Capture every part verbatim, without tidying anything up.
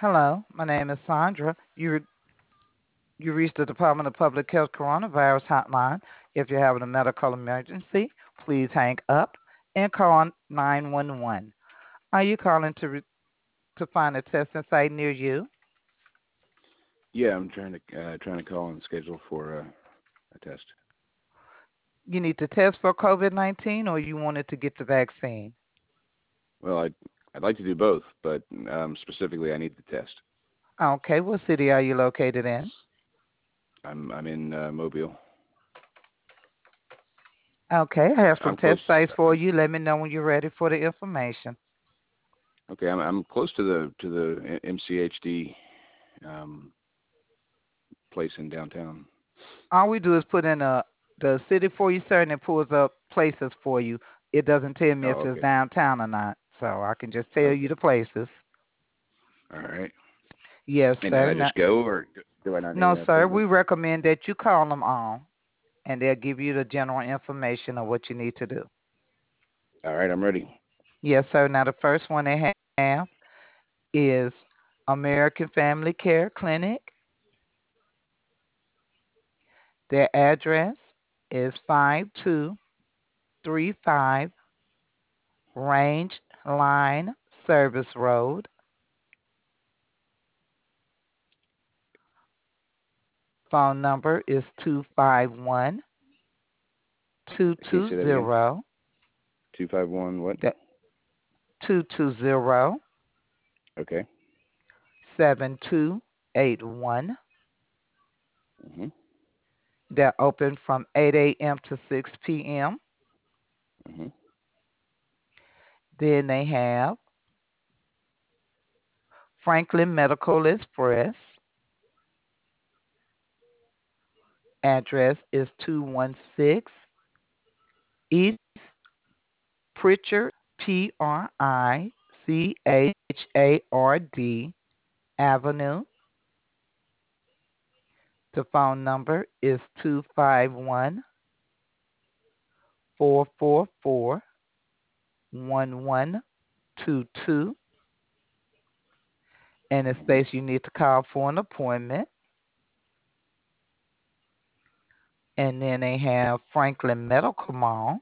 Hello, my name is Sandra. You you reached the Department of Public Health Coronavirus Hotline. If you're having a medical emergency, please hang up and call nine one one. Are you calling to re- to find a testing site near you? Yeah, I'm trying to uh, trying to call and schedule for uh, a test. You need to test for COVID nineteen or you wanted to get the vaccine? Well, I'd I'd like to do both, but um, specifically, I need the test. Okay, what city are you located in? I'm I'm in uh, Mobile. Okay, I have some I'm close. test sites for I'm, you. Let me know when you're ready for the information. okay, I'm I'm close to the to the M C H D um, place in downtown. All we do is put in a the city for you, sir, and it pulls up places for you. It doesn't tell me if Oh, it's okay, downtown or not, so I can just tell you okay, the places. all right. Yes, And then sir. I No, just go, or do I not need no, an sir. We appointment? recommend that you call them all, and they'll give you the general information of what you need to do. All right, I'm ready. Yes, sir. Now the first one they have is American Family Care Clinic. Their address is five two three five Range Line Service Road. Phone number is two five one two Can you two say that again? zero Two five one what? two two zero Okay. seven two eight one. Mhm. They're open from eight a m to six p m. Mhm. Then they have Franklin Medical Express. Address is two one six East Pritchard, P R I C H A R D Avenue. The phone number is two five one four four four one one two two, and it Mhm. states you need to call for an appointment. And then they have Franklin Medical Mall.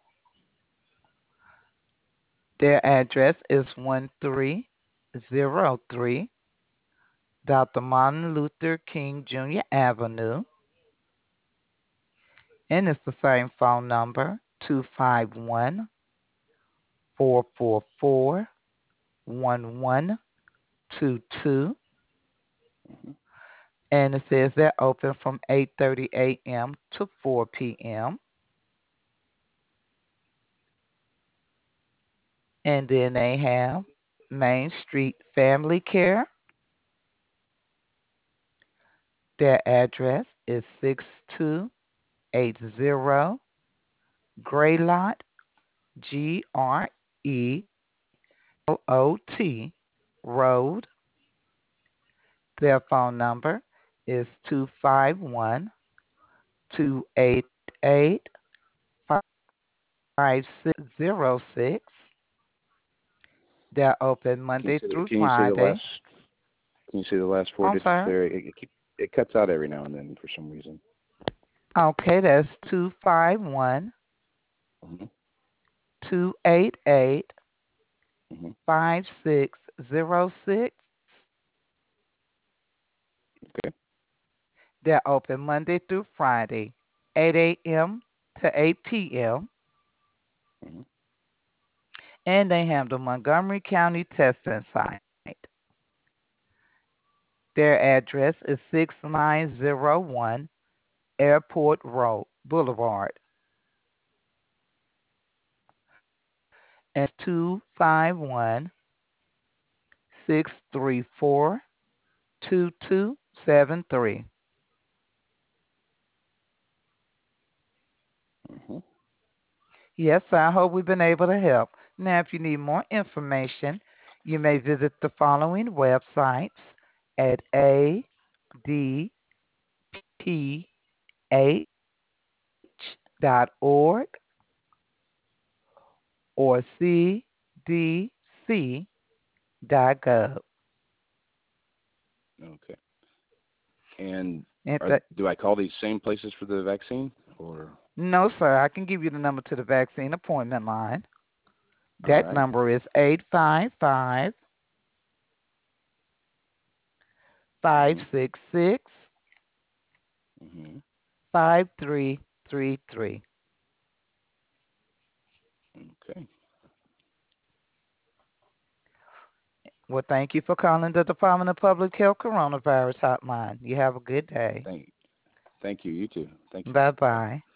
Their address is one three zero three doctor Martin Luther King Junior Avenue, and it's the same phone number two five one four four four one one two two, Mhm. and it says they're open from eight thirty a m to four p m. And then they have Main Street Family Care. Their address is six two eight zero Gray Lot, G R E L O T Road. Their phone number is two five one two eight eight five six zero six. They're open Can you Monday say the, through can you say the last Friday. Can you say the last four I'm digits sorry. there? It, it, keep- it cuts out every now and then for some reason. Okay, that's two five one Hmm. two eight eight Hmm. five six zero six. Okay. They're open Monday through Friday, eight a m to eight p m. Hmm. And they have the Montgomery County testing site. Their address is six nine zero one Airport Road Boulevard, and two five one six three four two two seven three. Hmm. Yes, I hope we've been able to help. Now, if you need more information, you may visit the following websites at A D P H dot org or C D C dot gov. Okay. And And are, that, do I call these same places for the vaccine, or? no, sir, I can give you the number to the vaccine appointment line. All That right. number is eight five five, five Mhm. six six, Mhm. five three three three. Okay. Well, thank you for calling the Department of Public Health Coronavirus Hotline. You have a good day. Thank. Thank you. You too. Thank you. Bye Bye. bye.